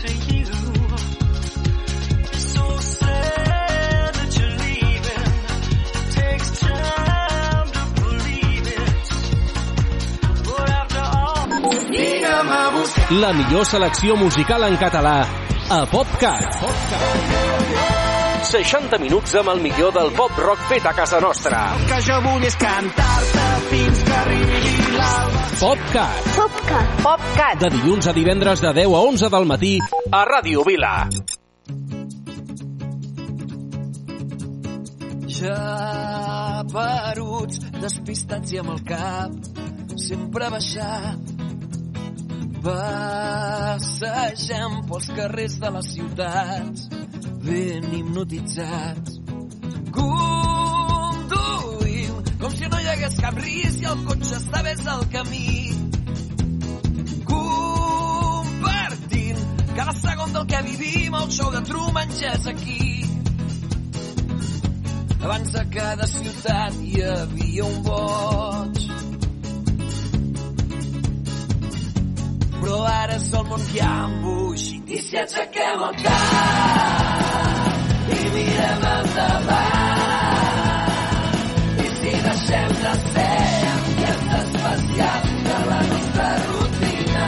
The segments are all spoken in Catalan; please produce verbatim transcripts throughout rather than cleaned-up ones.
La millor selecció musical en català a PopCat. seixanta minuts amb el millor del pop rock fet a casa nostra. El que jo vull és cantar-te fins que arribi l'alba. PopCat. PopCat. PopCat. De dilluns a divendres de deu a onze del matí a Ràdio Vila. Ja peruts, despistats i amb el cap sempre baixat, passegem pels carrers de les ciutats ben hipnotitzats. Conduïm com si no hi hagués cap risc i el cotxe estigués al camí, compartint cada segon del que vivim. El show de Truman ja és aquí. Abans a cada ciutat hi havia un boig, però ara és el món que ha embogit. I si aixequem el cap i mirem endavant, i si deixem de ser ambients especials de la nostra rutina,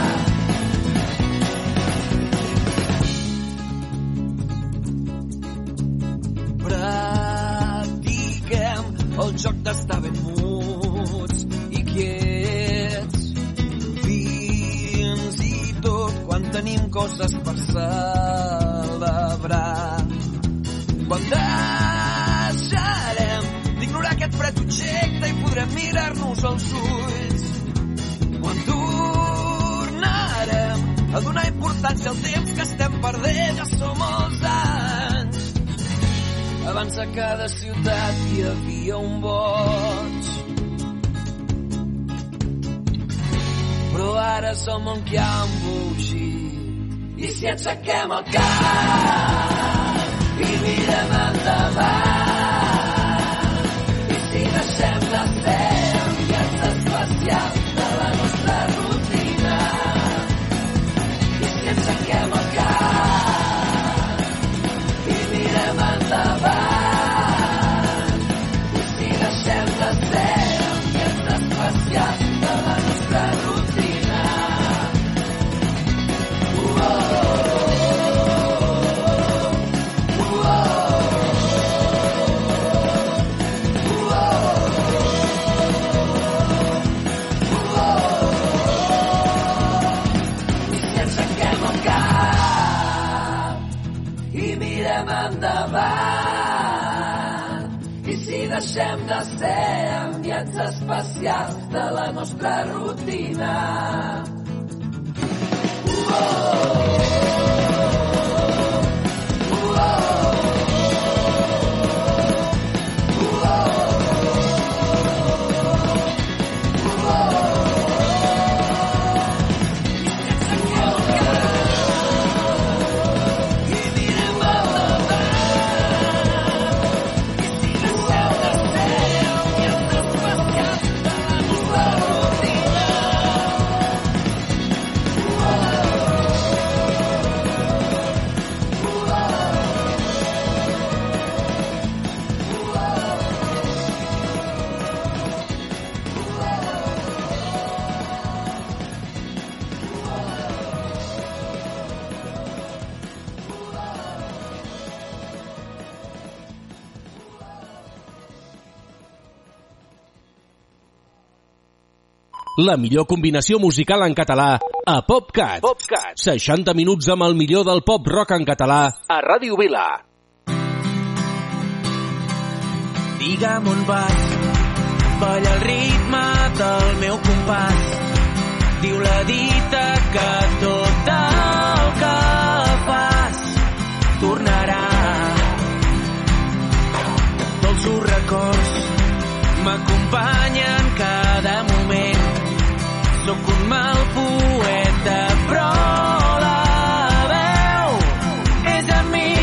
practiquem el joc d'estar ben muts i quiets, quan tenim coses per celebrar. Quan deixarem d'ignorar aquest fred objecte i podrem mirar-nos als ulls. Quan tornarem a donar importància al temps que estem perdent. Ja som molts anys. Abans a cada ciutat hi havia un boig, però ara és el món que ha embogit. I si aixequem el cap i mirem endavant, i si deixem de ser ambients especials de la nostra rutina, i si aixequem el cap i mirem endavant, i si deixem de ser ambients especials de la nostra rutina. Endavant, i si deixem de ser ambients especials de la nostra rutina. La millor combinació musical en català a PopCat. PopCat. seixanta minuts amb el millor del pop rock en català a Ràdio Vila. Digue'm on vas, balla el ritme del meu compàs. Diu la dita que tot el que fas tornarà. Dolços records m'acompanyen cada moment. Sóc un mal poeta, però la veu és en mi.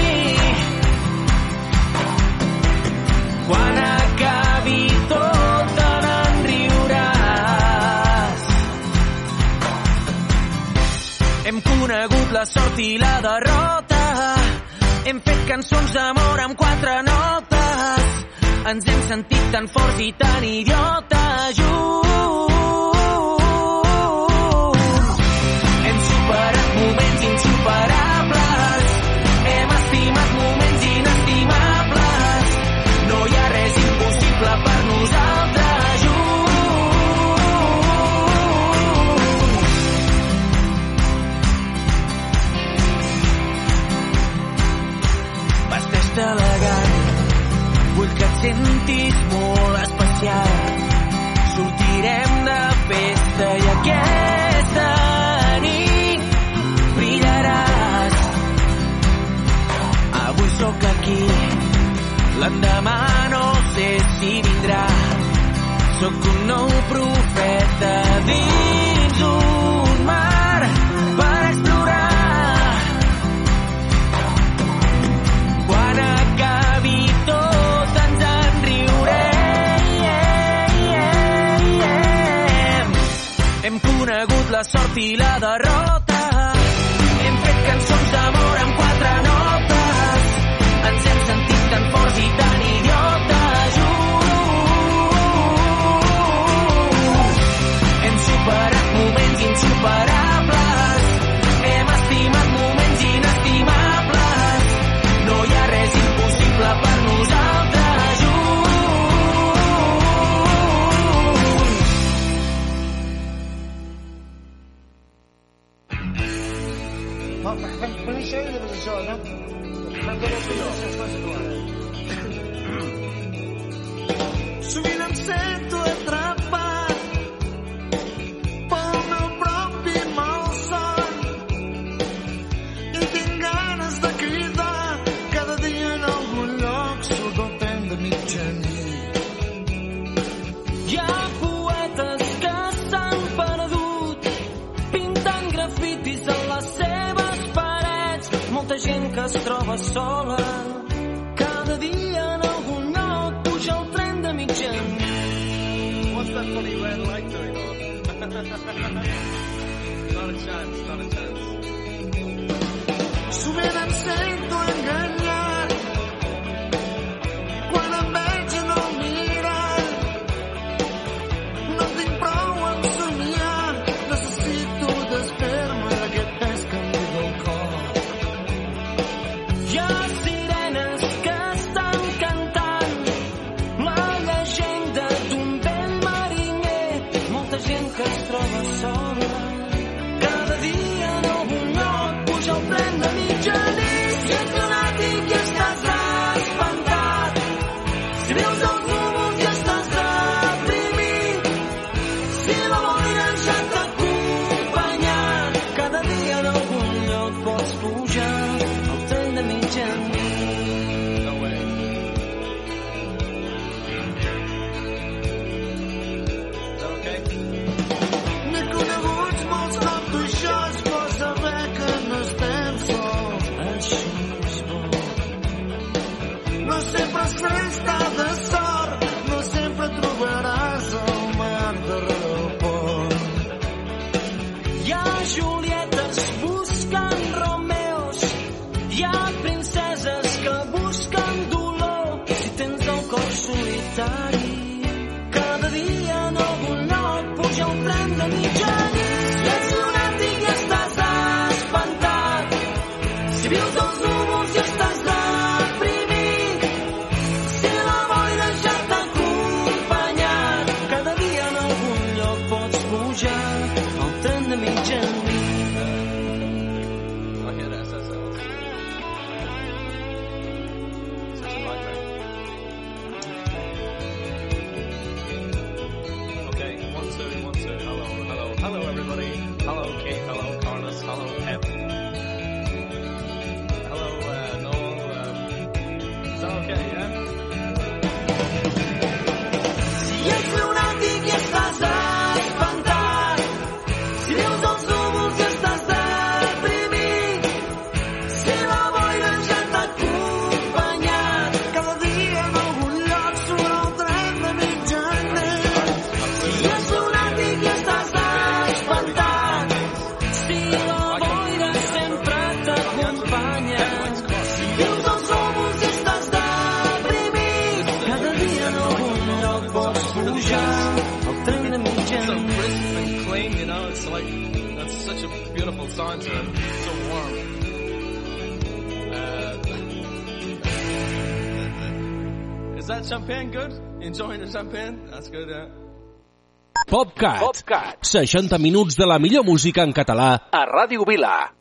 Quan acabi tot te n'en riuràs. Hem conegut la sort i la derrota, hem fet cançons d'amor amb quatre notes, ens hem sentit tan forts i tan idiotes junts. Hem superat moments insuperables, hem estimat moments inestimables, no hi ha res impossible per nosaltres junts. Vesteix-te elegant, vull que et sentis molt especial. Sortirem de festa i aquesta nit brillaràs. Avui sóc aquí, l'endemà no sé si vindrà. Sóc un nou profeta dins un mar per explorar. Quan acabi tot ens en riurem. Hem conegut la sort i la derrota, hem fet cançons d'amor amb quatre notes, ens hem sentit tan forts i tan idiotes junts. Hem superat moments insuperables, hem estimat moments inestimables, no hi ha res impossible per nosaltres junts. Coneixeu de això, no? Sovint em sento atrapat pel meu propi malson i tinc ganes de cridar cada dia en algun lloc surt el tren de mitjanit. Hi ha poetes que s'han perdut pintant grafitis a les seves parets, molta gent que es troba sola cada dia en algun lloc puja el tren de mitjanit. What's that funny red light going on? Not a chance, not a chance. Sovint em sento enganyat quan em veig en el mirall. No tinc prou en somiar, necessito desfer-me d'aquest pes que em buida el cor. Hi ha sirenes que estan cantant la llegenda d'un vell mariner, molta gent que es troba sola cada dia en algun lloc puja el tren de mitjanit. Si ets lunàtic i estàs espantat, si veus els núvols i estàs deprimit, si la boira ja t'ha acompanyat, cada dia en algun lloc pots pujar al tren de mitjanit. No way. Is that okay? N'he coneguts molts com tu, això és bo saber que no estem sols. Això és bo. No sempre es festa de sort, no sempre trobaràs el mar darrere del pont. Hi ha Julietes buscant Romeos, hi ha princeses que busquen dolor. Si tens el cor solitari, cada dia en algun lloc puja el tren de mitjanit. Si ets lunàtic i estàs espantat, si vius els núvols i estàs deprimit, si la boira ja t'ha acompanyat, cada dia en algun lloc pots pujar al tren de mitjanit. Okay, that's that's all. Such a nightmare. Okay, one two, one two. Hello, hello, hello, everybody. Hello, Kate. Hello, Carlos. Hello, Pep. Hello, uh, Noel. Um, is that okay? Yeah. Si ets lunàtic i estàs espantat, si veus els núvols it's like, that's such a beautiful song, so, so warm. Uh, is that champagne good? Enjoying the champagne? That's good, yeah. PopCat. PopCat. seixanta minuts de la millor música en català a Ràdio Vila.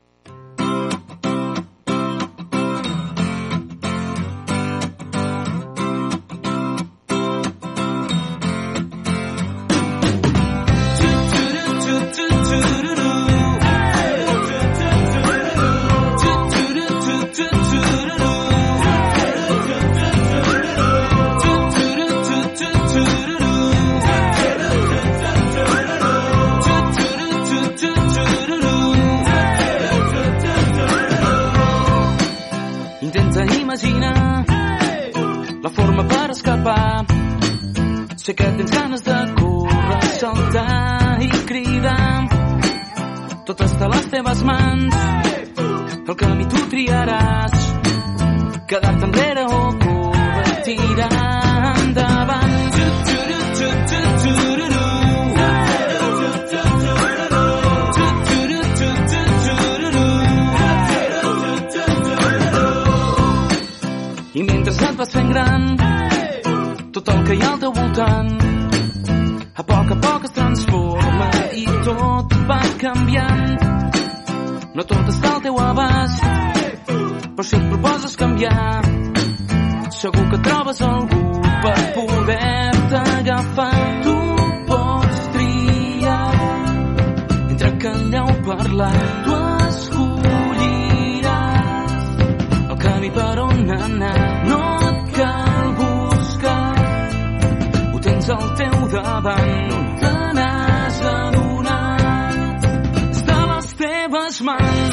La forma per escapar. Sé que tens ganes de córrer, saltar i cridar. Tot està a les teves mans. El camí tu triaràs. Quedar-te enrere o córrer, tirar endavant. I mentre et vas fent gran, tot el que hi ha al teu voltant a poc a poc es transforma i tot va canviant. No tot està al teu abast, però si et proposes canviar, segur que trobes algú per poder-te agafar. Tu pots triar entre callar o parlar, tu escolliràs el camí per on anar. No et cal buscar, ho tens al teu davant, no te n'has adonat, està a les teves mans.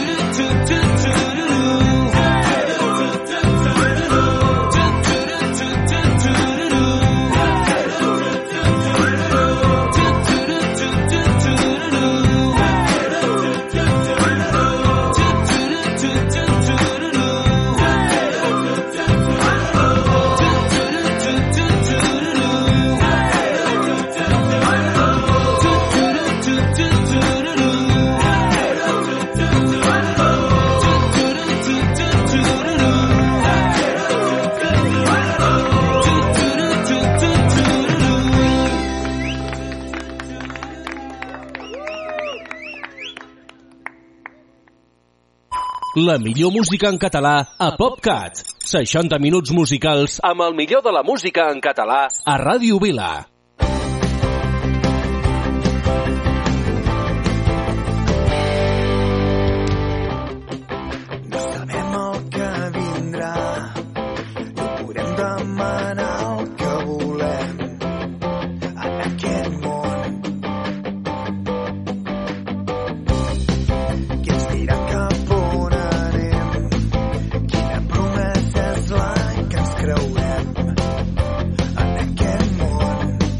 La millor música en català a PopCat. seixanta minuts musicals amb el millor de la música en català a Ràdio Vila. No sabem el que vindrà, no podem demanar el que volem en aquest món. Qui ens dirà cap on anem? Quina promesa és la que ens creurem en aquest món?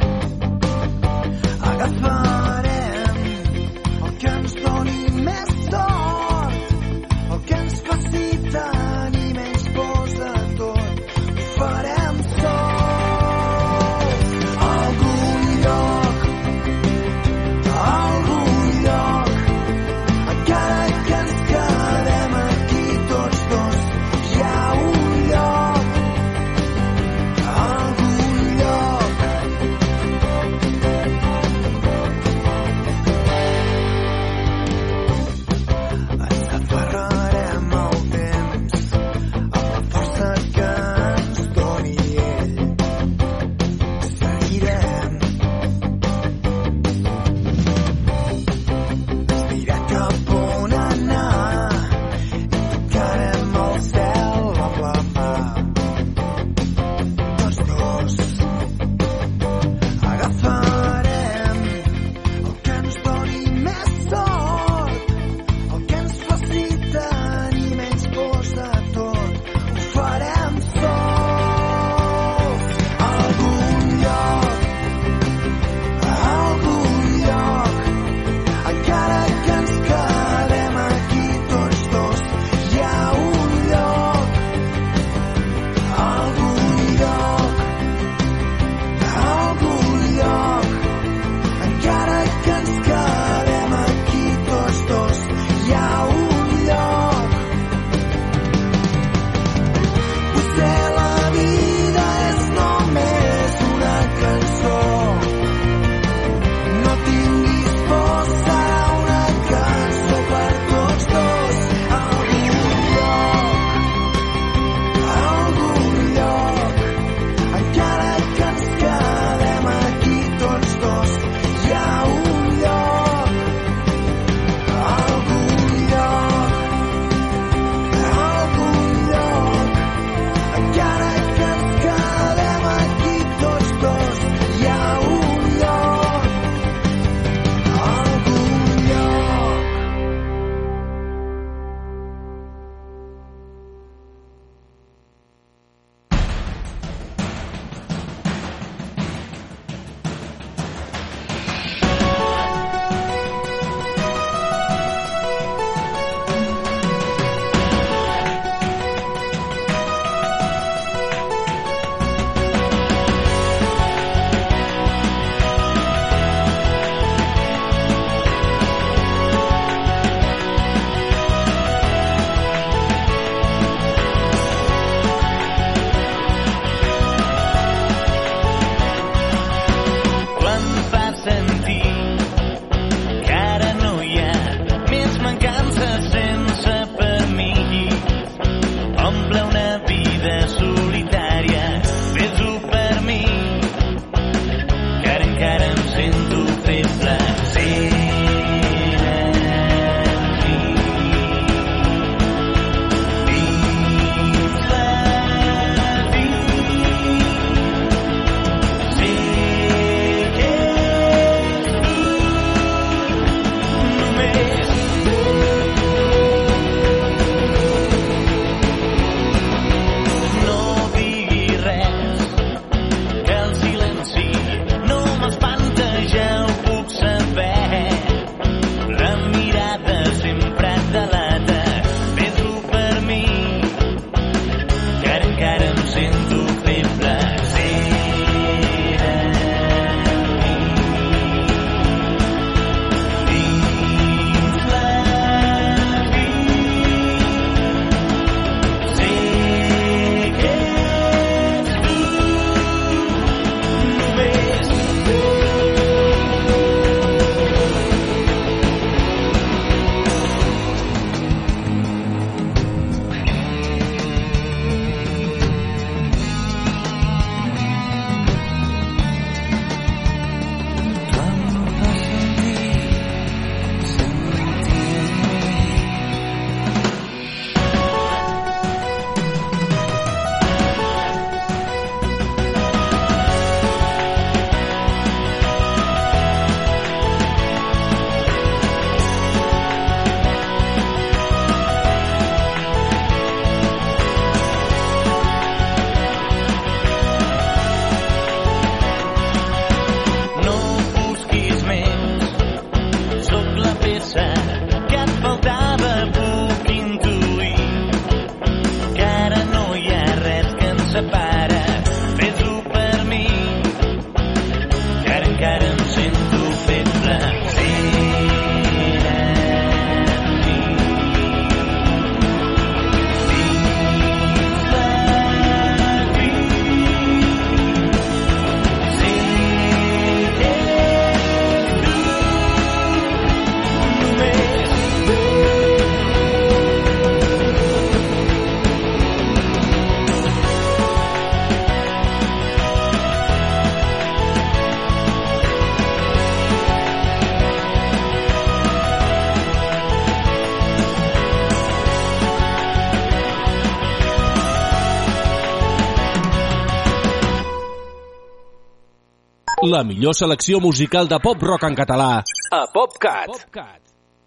La millor selecció musical de pop-rock en català a PopCat. PopCat.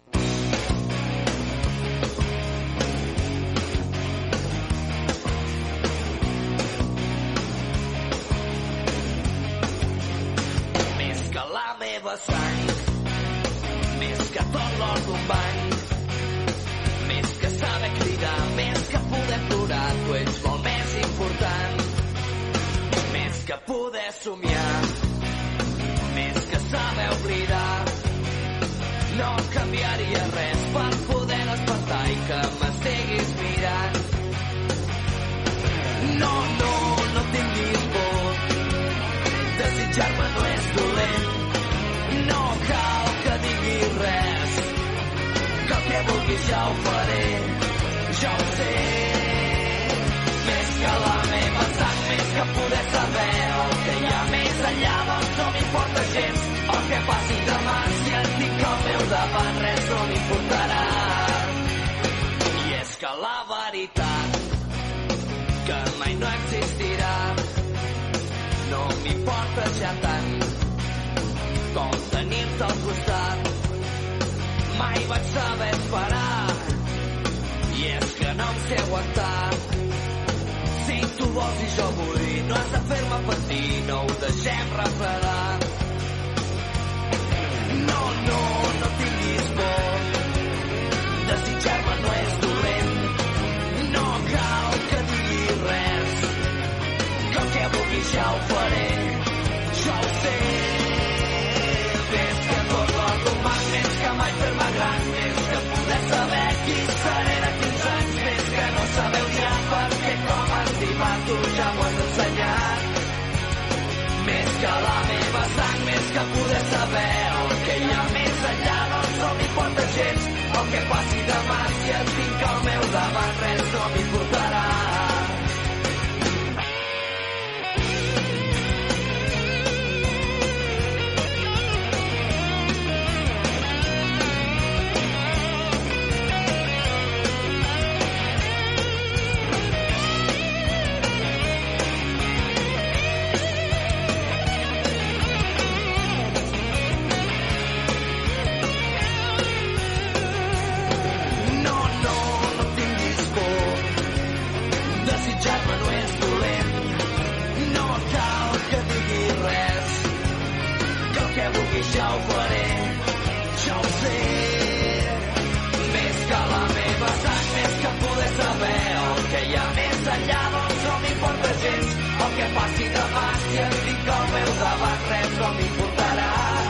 Més que la meva sang, més que tot l'or d'un bany, més que saber cridar, més que poder plorar, tu ets molt més important. Més que poder somiar, més que saber oblidar, no canviaria res per poder despertar i que m'estiguis mirant. No, no, no tinguis por, desitjar-me no és dolent, no cal que diguis res, que el que vulguis ja ho faré, ja ho sé. Més que la meva sang, més que poder saber el que hi ha més enllà, doncs no m'importa gens el que passi demà, si et tinc al meu davant res no m'importarà. I és que la veritat que mai no existirà no m'importa ja tant com tenir-te al costat. Mai vaig saber esperar i és que no em sé aguantar. Si tu vols i jo vull, no has de fer-me patir, no ho deixem refredar. No, no, no tinguis por, desitjar-me no és dolent, no cal que diguis res, que el que vulguis ja ho faré, ja ho sé. Més que tot l'or d'un banc, més que mai fer-me gran, més que poder saber qui seré d'aquí uns anys, més que no saber odiar perquè com estimar tu ja m'ho has ensenyat. Més que la meva sang, més que poder saber el que hi ha més enllà, doncs no m'importa gens el que passi demà, si et tinc al meu davant res no m'importarà. Ja ho faré, ja ho sé. Més que la meva sang, més que poder saber el que hi ha més enllà, doncs no m'importa gens el que passi demà, si et tinc al meu davant res no m'importarà.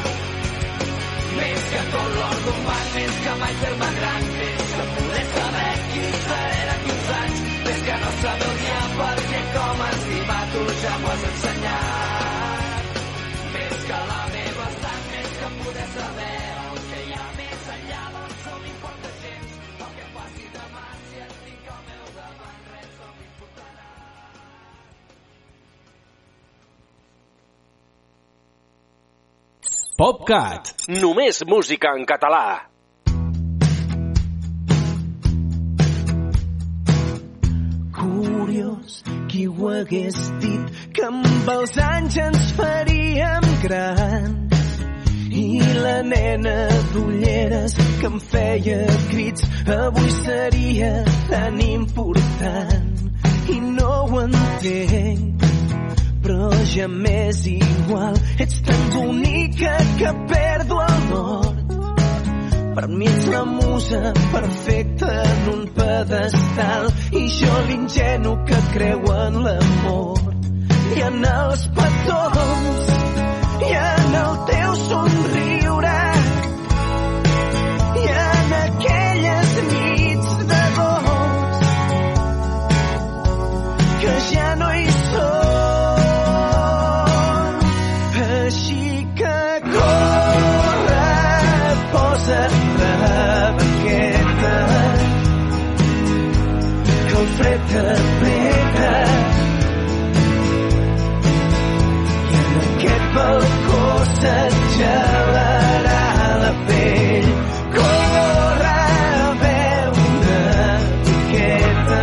Més que tot l'or d'un banc, més que mai fer-me gran, més que poder saber qui seré d'aquí uns anys, més que no saber odiar perquè com estimar tu ja m'ho has ensenyat. Més que la meva sang, poder saber el que hi ha més enllà, doncs no m'importa gens el que passi demà, si et tinc al meu davant res no m'importarà. PopCat, només música en català. Curiós, qui ho hagués dit que amb els anys ens faríem grans. I la nena d'ulleres que em feia crits avui seria tan important. I no ho entenc, però ja m'és igual. Ets tan bonica que perdo el nord. Per mi ets la musa perfecta en un pedestal i jo l'ingenu que creu en l'amor. I en els petons i en el teu somriure i en aquelles nits d'agost que ja no hi són. Així que corre, posa't rebequeta, que el fred t'apreta. Balcó se't gelarà la pell. Corre, veu una miqueta,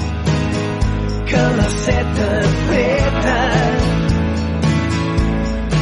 que la set apreta.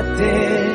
té.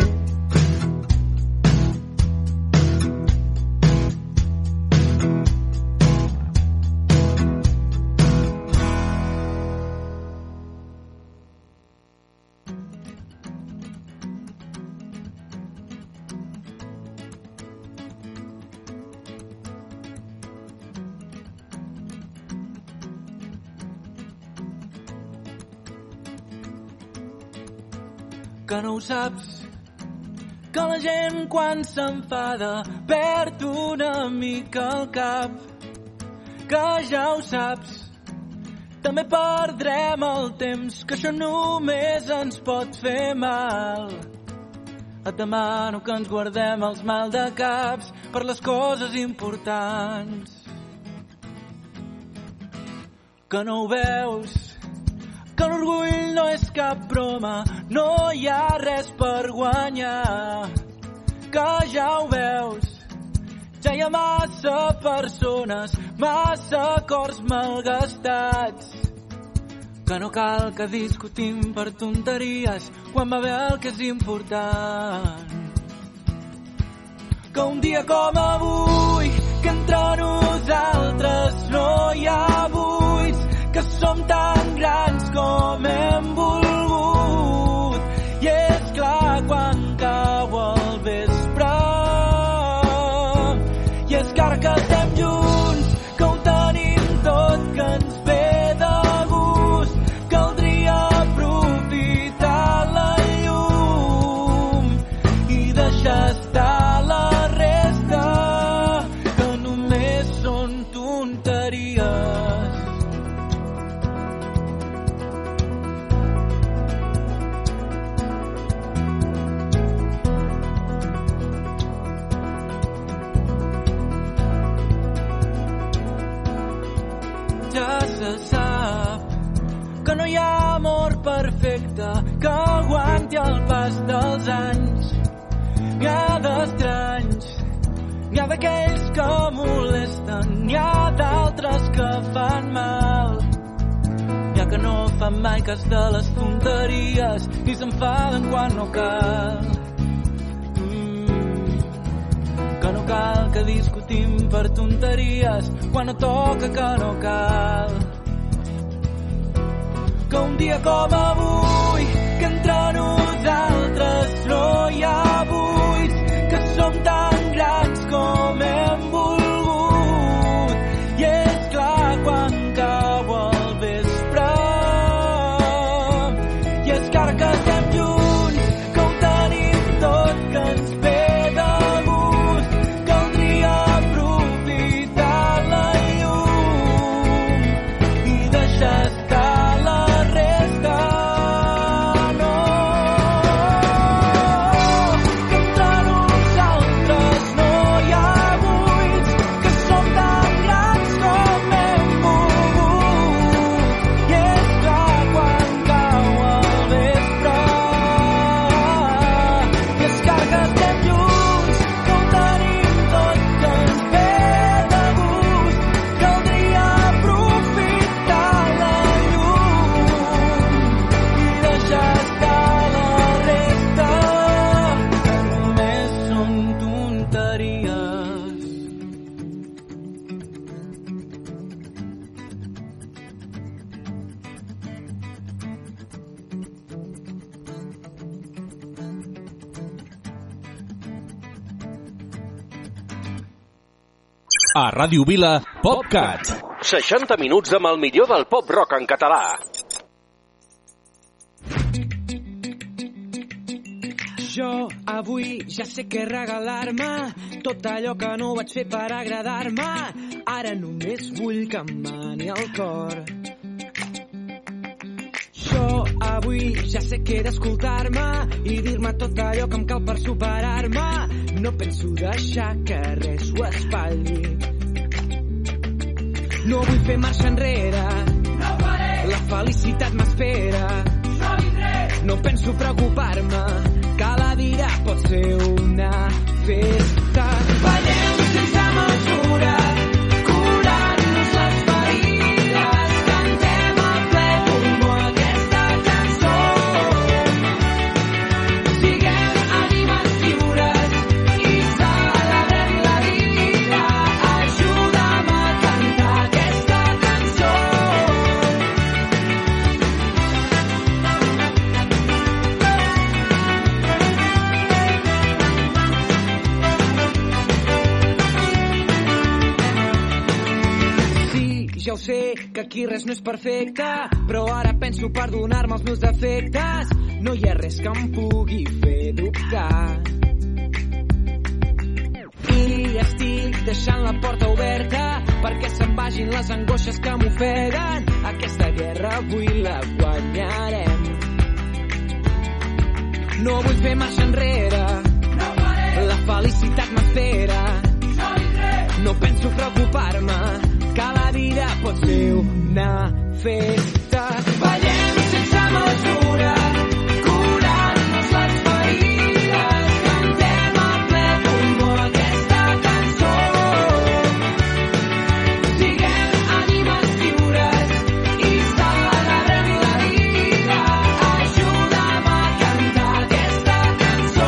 Que no ho saps, que la gent quan s'enfada perd una mica el cap, que ja ho saps, també perdrem el temps, que això només ens pot fer mal. Et demano que ens guardem els mal de caps per les coses importants. Que no ho veus, que l'orgull no és cap broma, no hi ha res per guanyar. Que ja ho veus, ja hi ha massa persones, massa cors malgastats. Que no cal que discutim per tonteries quan va bé el que és important. Que un dia com avui, que entre nosaltres no hi ha buits, que som tan grans com hem volgut. I és clar quan cau el vespre, i és que ara que estem junts, que ho tenim tot, que ens ve de gust, caldria aprofitar la llum i deixar estar la resta, que només són tonteries. Ja se sap que no hi ha amor perfecte que aguanti el pas dels anys. N'hi ha d'estranys, n'hi ha d'aquells que molesten, n'hi ha d'altres que fan mal. N'hi ha que no fan mai cas de les tonteries i s'enfaden quan no cal. Que no cal que discutim per tonteries quan no toca, que no cal. Que un dia com avui, que entre nosaltres no hi ha buits, que som tan grans com hem volgut. I és clar quan cau el vespre, i és que ara que estem junts, que ho tenim tot, que ens ve de gust, caldria aprofitar la llum i deixar estar la resta. No, que entre nosaltres no hi ha buits, que som tan grans com hem volgut. I és clar quan cau el vespre, i és que ara que estem junts, que ho tenim tot, que ens ve de gust, caldria aprofitar la llum i deixar estar la resta, que només són tonteries. A Ràdio Vila, PopCat. seixanta minuts amb el millor del pop rock en català. Jo avui ja sé què regalar-me, tot allò que no vaig fer per agradar-me, ara només vull que em mani el cor. Jo avui ja sé que he d'escoltar-me i dir-me tot allò que em cal per superar-me, no penso deixar que res ho espatlli. No vull fer marxa enrere, no faré. La felicitat m'espera, jo vindré. No penso preocupar-me, cada dia pot ser una festa. Ballem sense mesura, curant-nos les ferides, cantem a ple pulmó aquesta cançó. Siguem sé que aquí res no és perfecte, però ara penso perdonar-me els meus defectes. No hi ha res que em pugui fer dubtar. I estic deixant la porta oberta perquè se'n vagin les angoixes que m'ofeguen. Aquesta guerra avui la guanyarem. No vull fer marxa enrere, la felicitat m'espera. No penso preocupar-me, que la vida pot ser una festa. Ballem sense mesura, curant-nos les ferides, cantem a ple pulmó aquesta cançó. Siguem ànimes lliures i celebrem la vida. Ajuda'm a cantar aquesta cançó.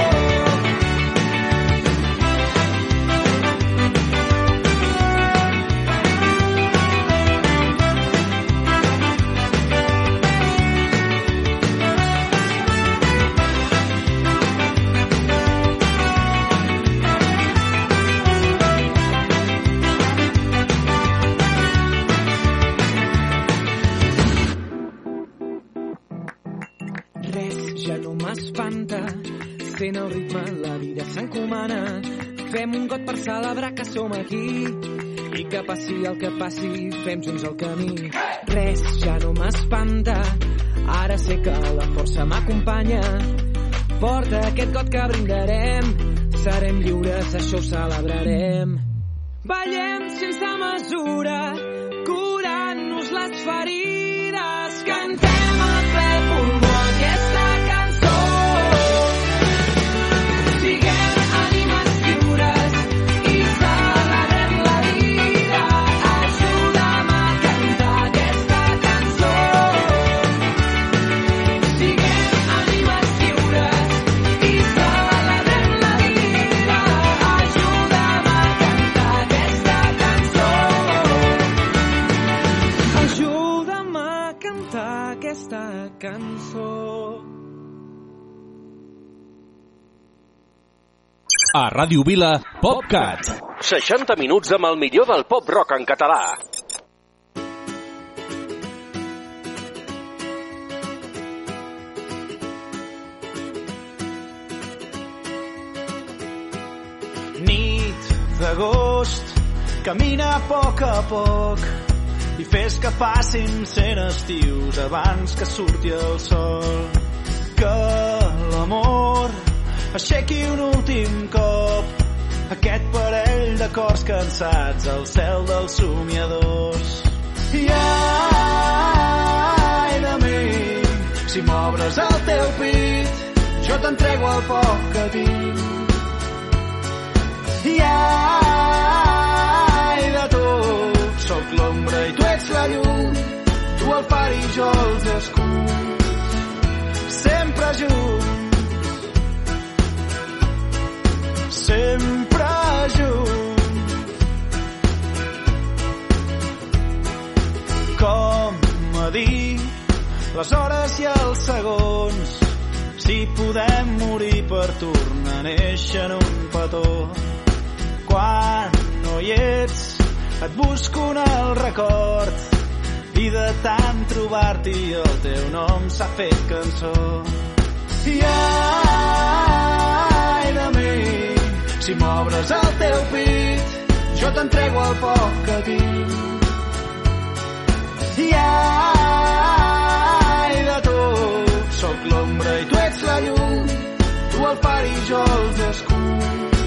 Sent el ritme, la vida s'encomana. Fem un got per celebrar que som aquí i que passi el que passi, fem junts el camí. Res ja no m'espanta, ara sé que la força m'acompanya. Porta aquest got que brindarem, serem lliures, això ho celebrarem. Ballem sense mesura, curant-nos les ferides, cantem a ple pulmó aquesta cançó. A Ràdio Vila, PopCat. seixanta minuts amb el millor del pop rock en català. Nit d'agost, camina a poc a poc i fes que passin cent estius abans que surti el sol. Que l'amor aixequi un últim cop aquest parell de cors cansats al cel dels somiadors. I ai de mi, si m'obres el teu pit, jo t'entrego el poc que tinc. I ai de tu, sóc l'ombra i tu ets la llum, tu el far i jo els escuts, sempre junts. Sempre junts. Com a dir les hores i els segons, si podem morir per tornar a néixer en un petó. Quan no hi ets et busco en el record i de tant trobar-t'hi el teu nom s'ha fet cançó. I ai de mi, si m'obres el teu pit, jo t'entrego el poc que tinc. I ai de tu, sóc l'ombra i tu ets la llum, tu el far i jo els escuts.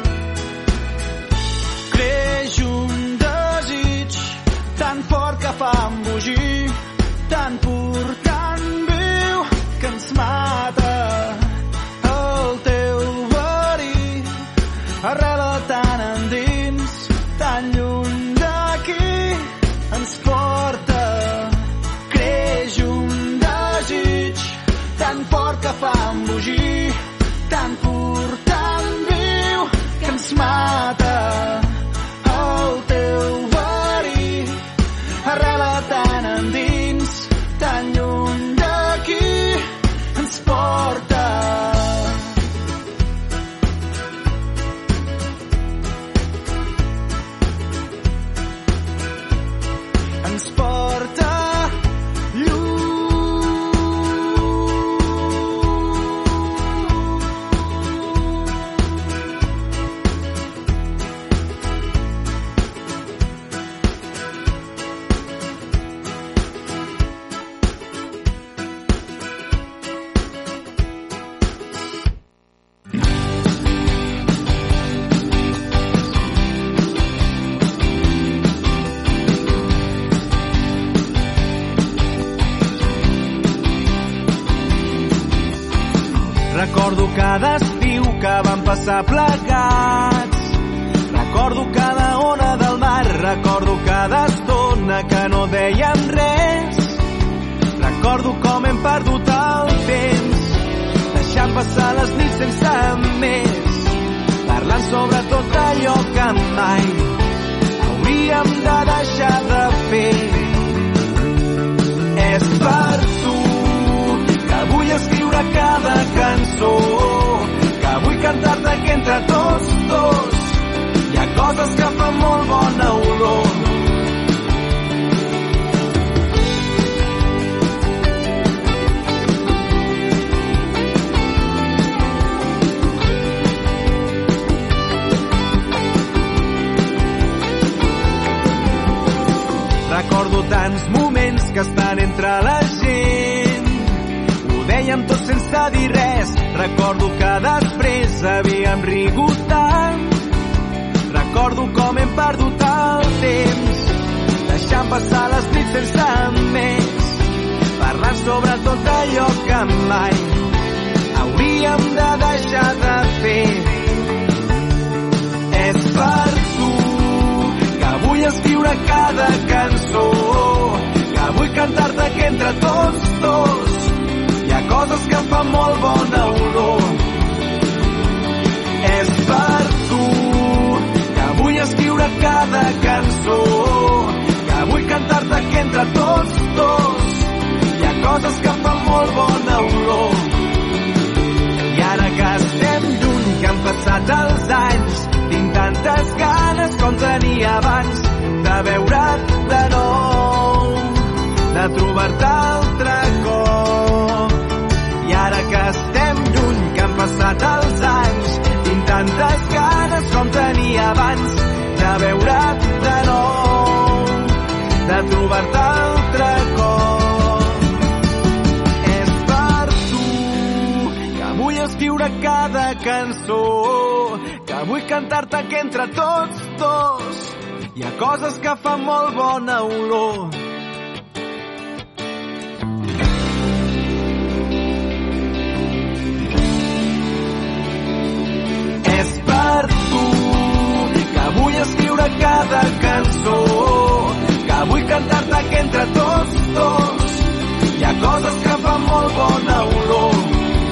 Creix un desig tan fort que fa embogir, tan pur, tan viu, que ens mata. El teu verí arrela tan endins, tan lluny d'aquí, ens porta. Creix un desig tan fort que fa embogir, tan pur, tan viu, que ens mata. El teu verí arrela tan endins, tan lluny d'aquí, ens porta. Recordo cada estiu que vam passar plegats. Recordo cada ona del mar, recordo cada estona que no dèiem res. Recordo com hem perdut el temps, deixant passar les nits sense més, parlant sobre tot allò que mai hauríem de deixar de fer. És per tu que vull escriure cada cançó, que vull cantar-te que entre tots dos hi ha coses que fan molt bona olor. Recordo tants moments que estan entre la gent, ho dèiem tot sense dir res. Recordo que després havíem rigut tant. Recordo com hem perdut el temps, deixant passar les nits sense més, parlant sobre tot allò que mai hauríem de deixar de fer. És per tu que vull escriure cada cançó, que vull cantar-te que entre tots dos hi ha coses que fan molt bona olor. És per tu que vull escriure cada cançó, que vull cantar-te que entre tots dos hi ha coses que fan molt bona olor. I ara que estem lluny, que han passat els anys, tinc tantes ganes com tenia abans de veure't de nou, de trobar-te altre cop. I ara que estem lluny, que han passat els anys, tinc tantes ganes com tenia abans de veure't de nou, de trobar-te altre cop. És per tu que vull escriure cada cançó, que vull cantar-te que entre tots dos hi ha coses que fan molt bona olor. És per tu que vull escriure cada cançó, que vull cantar-te que entre tots dos hi ha coses que fan molt bona olor.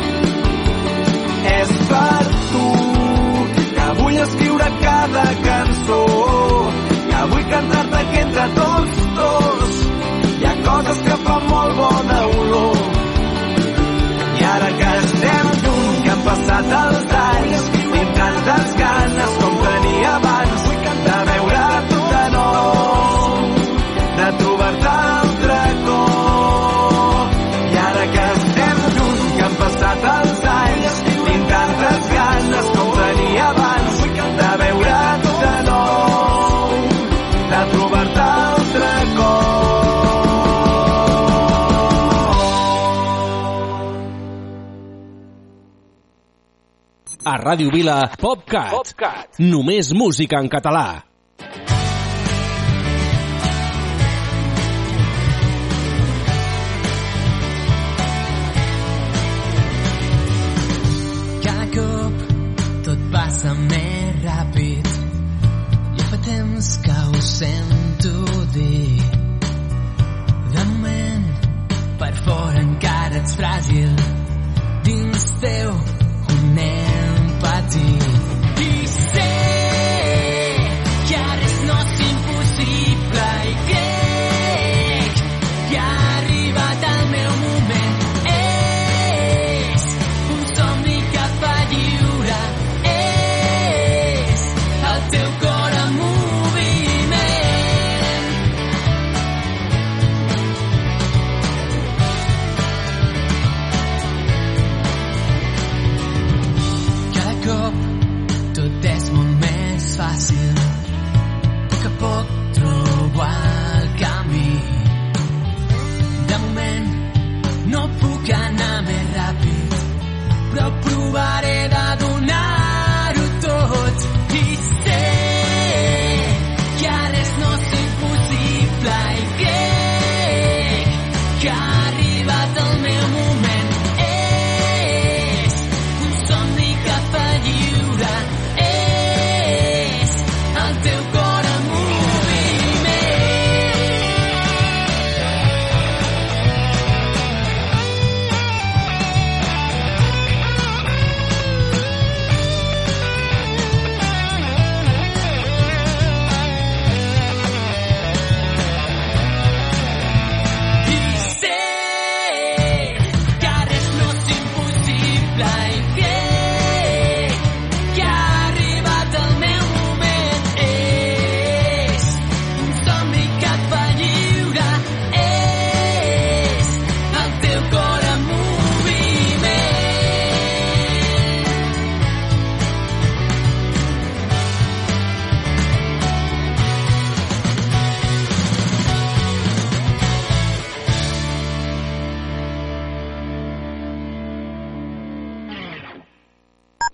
És per tu que vull escriure cada cançó, que vull cantar-te que entre tots dos hi ha coses que fan molt bona olor. I ara que estem lluny, que han passat els anys, tinc tantes ganes com tenia abans de veure't de nou, de trobar-te altre cop. I ara que estem lluny, que han passat els anys, tinc tantes ganes com tenia abans de veure't de nou, de trobar-te altre cop. A Ràdio Vila, PopCat. PopCat. Només música en català. Cada cop tot passa més ràpid. Ja fa temps que ho sento dir. De moment, per fora encara ets fràgil. Dins teu un nen petit. I sé que res no és impossible i crec que ha arribat el meu moment. És un somni que fa lliure, és el teu cor en moviment.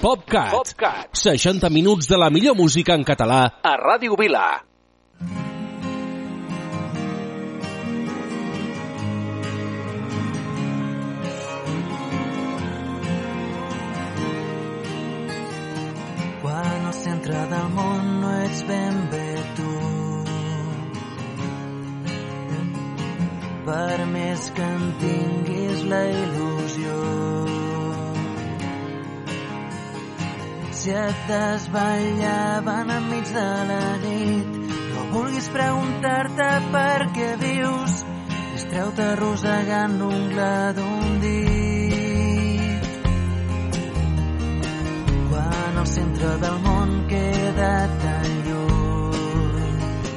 PopCat. PopCat. seixanta minuts de la millor música en català a Ràdio Vila. Quan al centre del món no ets ben bé tu, per més que en tinguis la il·lusió, si et desvetllaven enmig de la nit, no vulguis preguntar-te per què vius, distreu-te arrossegant l'ungla d'un dit. Quan el centre del món queda tan lluny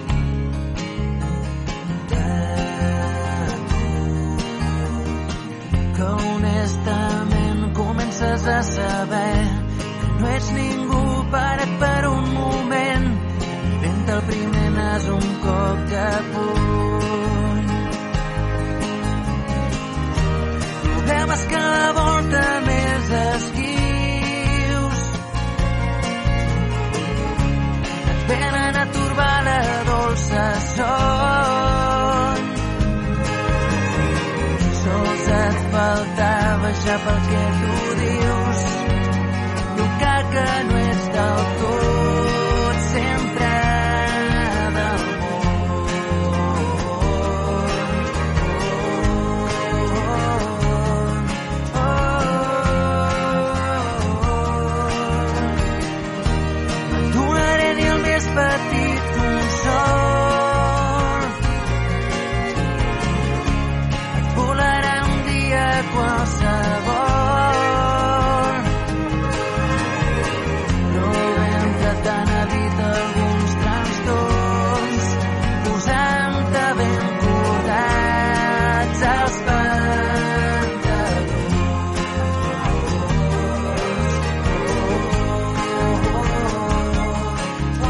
de tu, que honestament comences a saber que no ets ningú, parat per un moment i vent el primer nas un cop de puny. Problemes que a la volta més esquius et venen a turbar la dolça son. Sols et faltava ja pel que tu dius tocar que no ets del tot sempre del món. Oh, oh, oh. No et donaré ni el més petit consol, et volarà un dia qualsevol. Tant evita alguns trastorns, posant-te ben cordats als pantalons. Oh,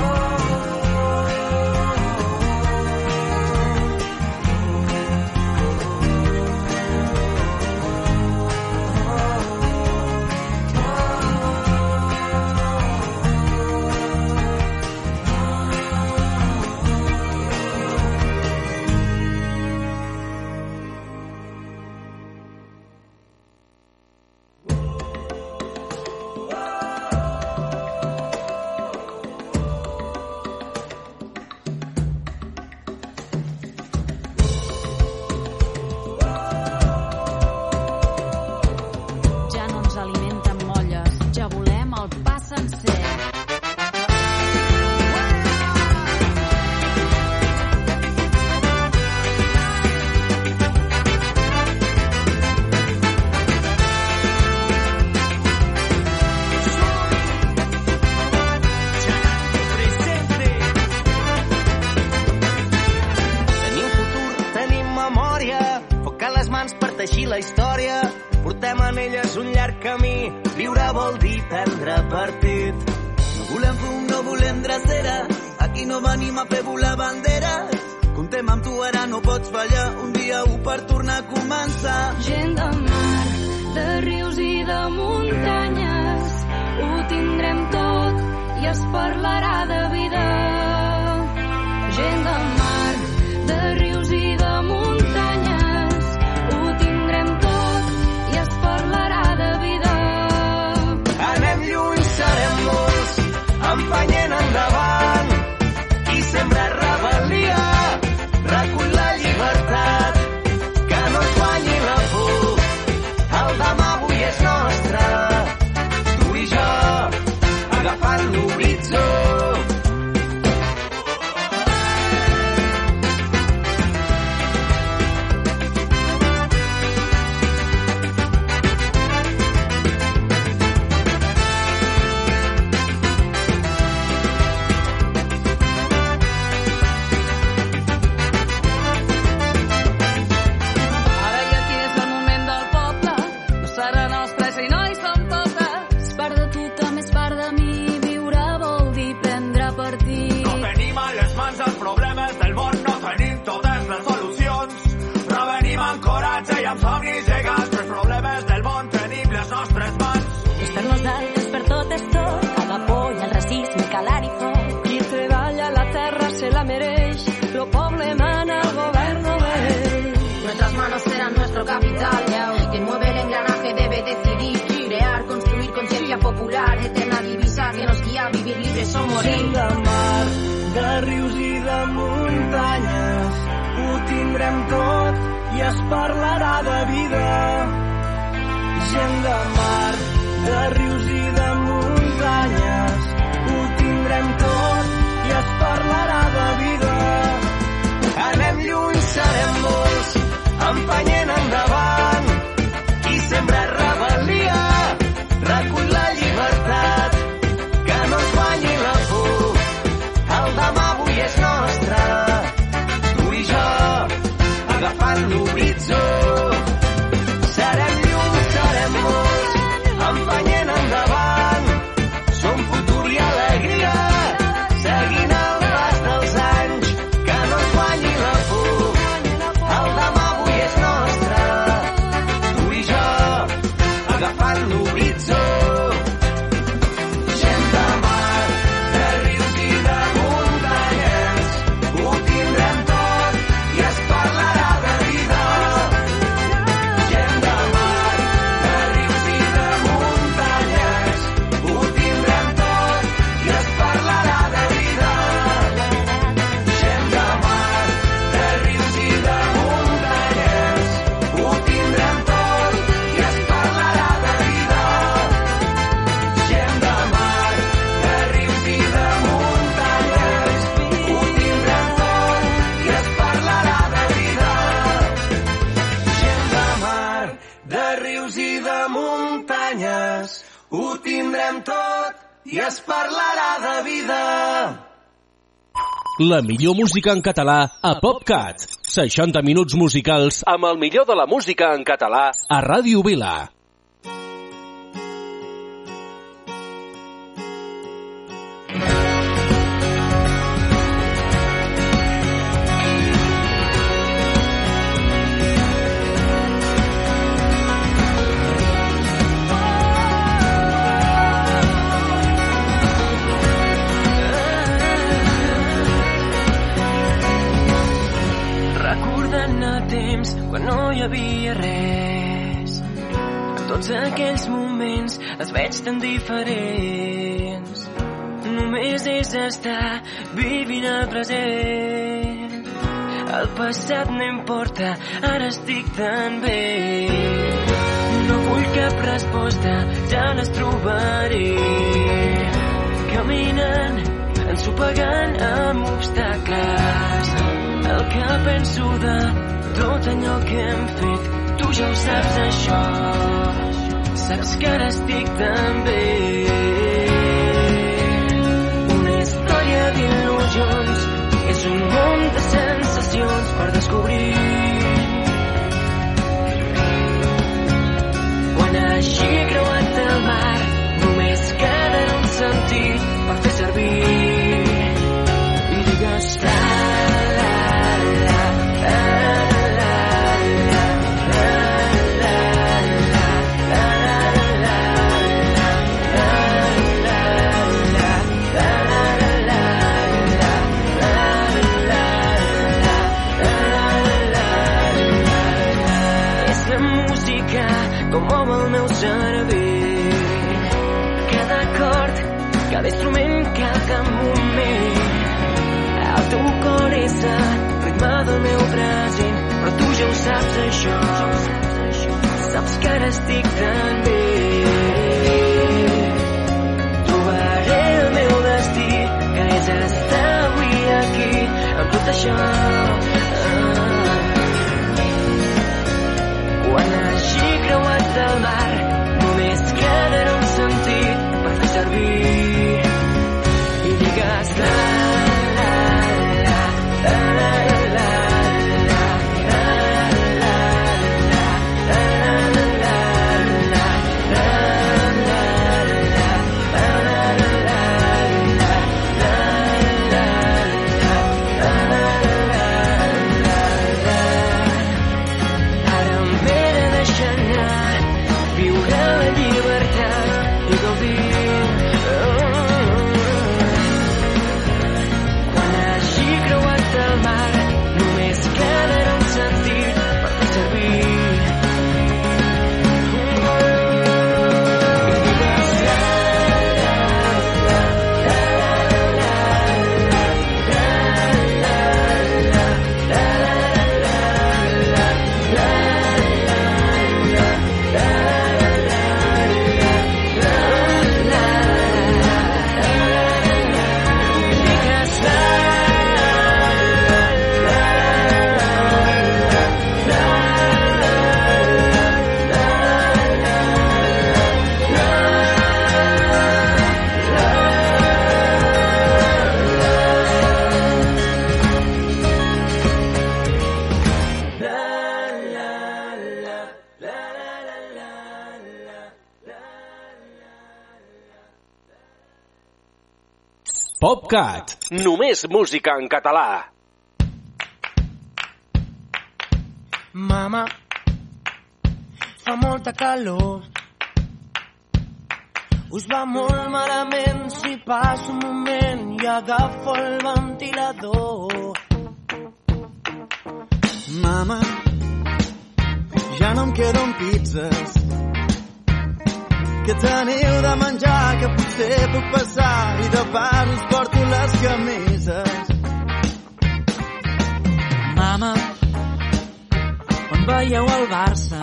Ja no ens alimenten molles, ja volem el pa sencer. Tenim futur, tenim memòria, foc a les mans per teixir la història. Portem en elles un llarg camí, viure vol dir prendre partit. No volem fum, no volem drecera, aquí no venim a fer volar banderes. Comptem amb tu, ara no pots fallar, un dia u per tornar a començar. Gent de mar, de rius i de muntanyes, ho tindrem tot i es parlarà de vida. Gent de mar, de rius i de muntanyes, ho tindrem tot i es parlarà de vida. Anem lluny, serem molts, empenyent endavant, i sempre rebel·lia, recull la llibertat, que no es guanyi la por, el demà avui és nostre, tu i jo, agafant l'horitzó. Ara i aquí és el moment del poble, no serà nostre si no hi som totes. És part de tu, també és part de mi, viure vol dir prendre partit. No tenim a les mans els problemes del món, no tenim totes les solucions, però venim amb coratge i amb somnis gegants. Els problemes del món tenim les nostres mans. És per nosaltres, per totes popular, eterna divisa que nos guía a vivir libres o morir. Gent de mar, de rius i de muntanyes, ho tindrem tot i es parlarà de vida. Gent de mar, de rius i de muntanyes, ho tindrem tot i es parlarà de vida. Anem lluny, serem molts, empenyent endavant, qui sembra rebel·lia, recull la llibertat, que no es guanyi la por, el demà avui és nostre, tu i jo, agafant l'horitzó. Serem llum, serem molts, empenyent endavant, som futur i alegria, seguint el pas dels anys, que no es guanyi la por, el demà avui és nostre, tu i jo, agafant l'horitzó. Gent de mar, de rius i de muntanyes, ho tindrem tot i es parlarà de vida. Gent de mar, de rius i de muntanyes, ho tindrem tot i es parlarà de vida. Gent de mar, de rius i de muntanyes, ho tindrem tot i es parlarà de vida. Gent de mar, de rius i de muntanyes, ho tindrem tot i es parlarà de vida. Gent de mar, de rius i de muntanyes, ho tindrem tot i es parlarà de vida. La millor música en català a PopCat. seixanta minuts musicals amb el millor de la música en català a Ràdio Vila. Recordant el temps quan no hi havia res. En tots aquells moments els veig tan diferents. Només és estar vivint el present. El passat no importa, ara estic tan bé. No vull cap resposta, ja les trobaré. Caminant, ensopegant amb obstacles. El que penso de tot allò que hem fet, tu ja ho saps, això. Saps que ara estic tan bé. Una història d'il·lusions, és un món de sensacions per descobrir. Quan hagi creuat el mar, només quedarà un sentit per fer servir. I digues la, la, la, la, la, la, la, la, la, la, és la música com hom el meu cervell. Cada acord, cada instrument, cada moment. El teu cor és el ritme del meu present, però tu ja ho saps, això. Saps que ara estic tan bé. Trobaré el meu destí, que és estar avui aquí, amb tot això. Ah. Quan hagi creuat el mar, només quedarà un sentit per fer servir. I digues la, la, la, la, la, la, la, la, la, la, la, la, la, PopCat. Només música en català. Mama, fa molta calor. Us va molt malament si passo un moment i agafo el ventilador. Mama, ja no em queden pizzas. Que teniu de menjar, que potser puc passar i de pas us porto les camises. Mama, quan veieu el Barça,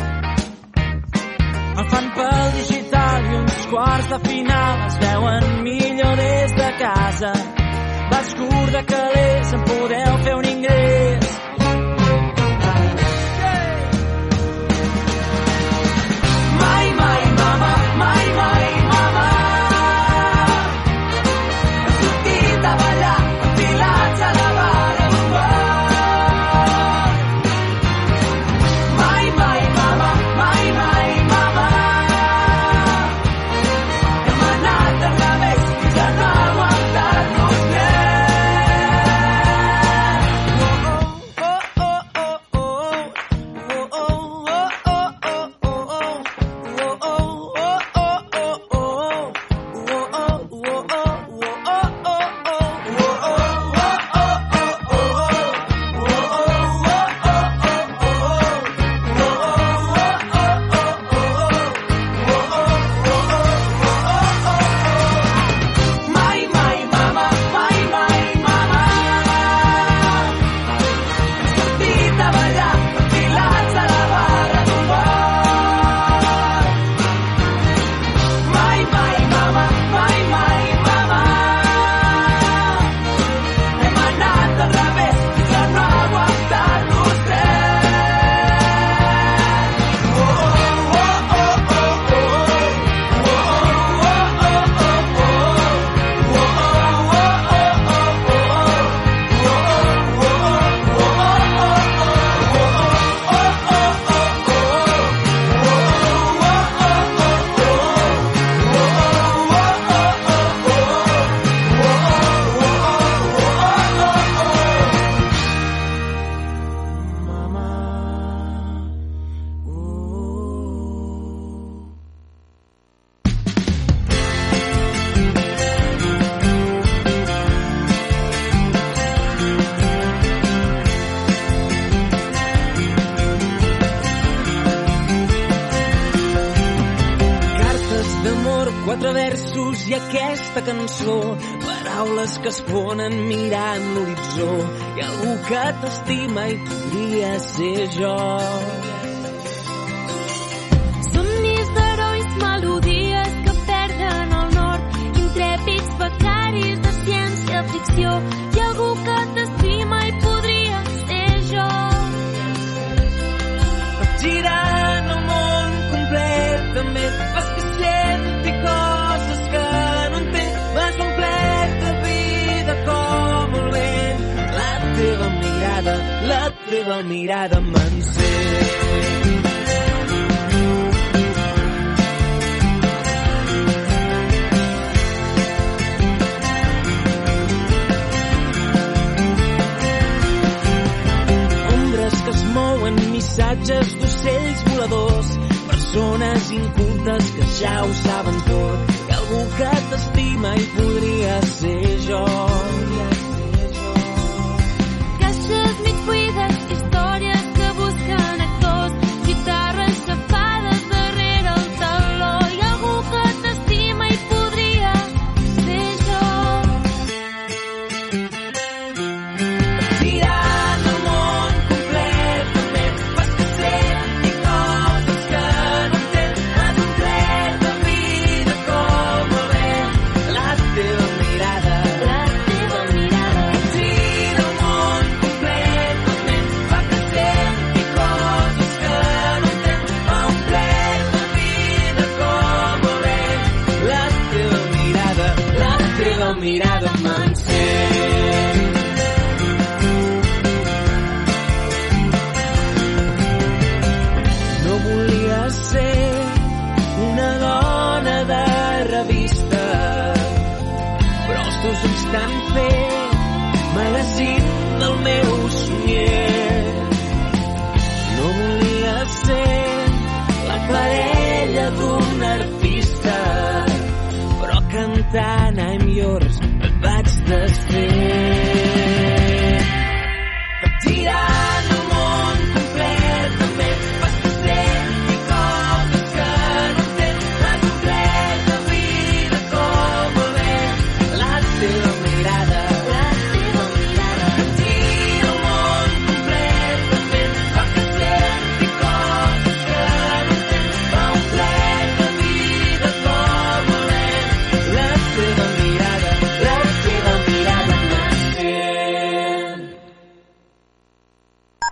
el fan pel digital i uns quarts de final es veuen millor des de casa. Vas curt de calés, en podeu fer un ingrés. Mai, mai, mama, mai, mai, mama. Hem sortit a ballar, enfilats a la vara d'un bar. Mai, mai, mama, mai, mai, mama. Hem anat al revés fins a no aguantar-nos més. Oh, oh, oh, oh, oh, oh, oh, oh, oh, oh, oh. Quatre versos i aquesta cançó, paraules que es fonen mirant l'horitzó. Hi ha algú que t'estima i podria ser jo. Somnis d'herois, melodies que perden el nord, intrèpids becaris de ciència-ficció. Hi ha algú que t'estima i podria ser jo. Girant el món completament, vas que sent i coses que no entenc. Vas omplert de vida com el vent. La teva mirada, la teva mirada m'encén. Ombres que es mouen, missatges d'ocells voladors, persones incultes que ja ho saben tot. Hi ha algú que t'estima i podria ser jo. Caixes mig buides, històries que busquen actors, guitarres xafades darrere el taló. Hi ha algú que t'estima i podria ser jo. Tirant el món completament, vas que sent i coses que no entenc. Has omplert de vida com el vent. La teva mirada, La teva mirada. gira el món completament, fa que sent i coses que no entenc. Ha omplert de vida com el vent. La teva mirada, la teva mirada m'encén. No volia ser una dona de revista, però els teus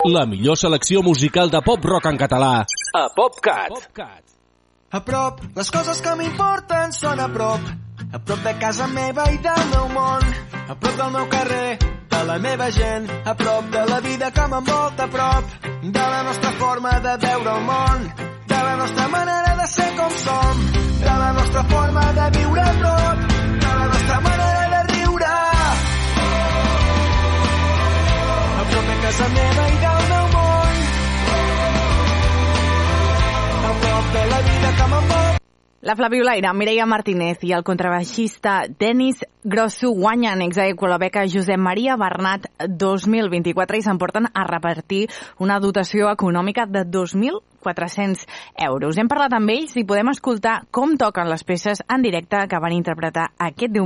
La millor selecció musical de pop-rock en català a PopCat. A prop, les coses que m'importen són a prop. A prop de casa meva i del meu món. A prop del meu carrer, de la meva gent. A prop de la vida que m'envolta, a prop de la nostra forma de veure el món, de la nostra manera de ser com som, de la nostra forma de viure a prop, de la nostra manera de riure. A prop de casa meva i del meu món, a prop de la vida que m'envolta. La flabiolaire Mireia Martínez i el contrabaixista Denis Grossu guanyen ex aequo la beca Josep Maria Bernat dos mil vint-i-quatre i s'emporten a repartir una dotació econòmica de dos mil quatre-cents euros. Hem parlat amb ells i podem escoltar com toquen les peces en directe que van interpretar aquest diumenge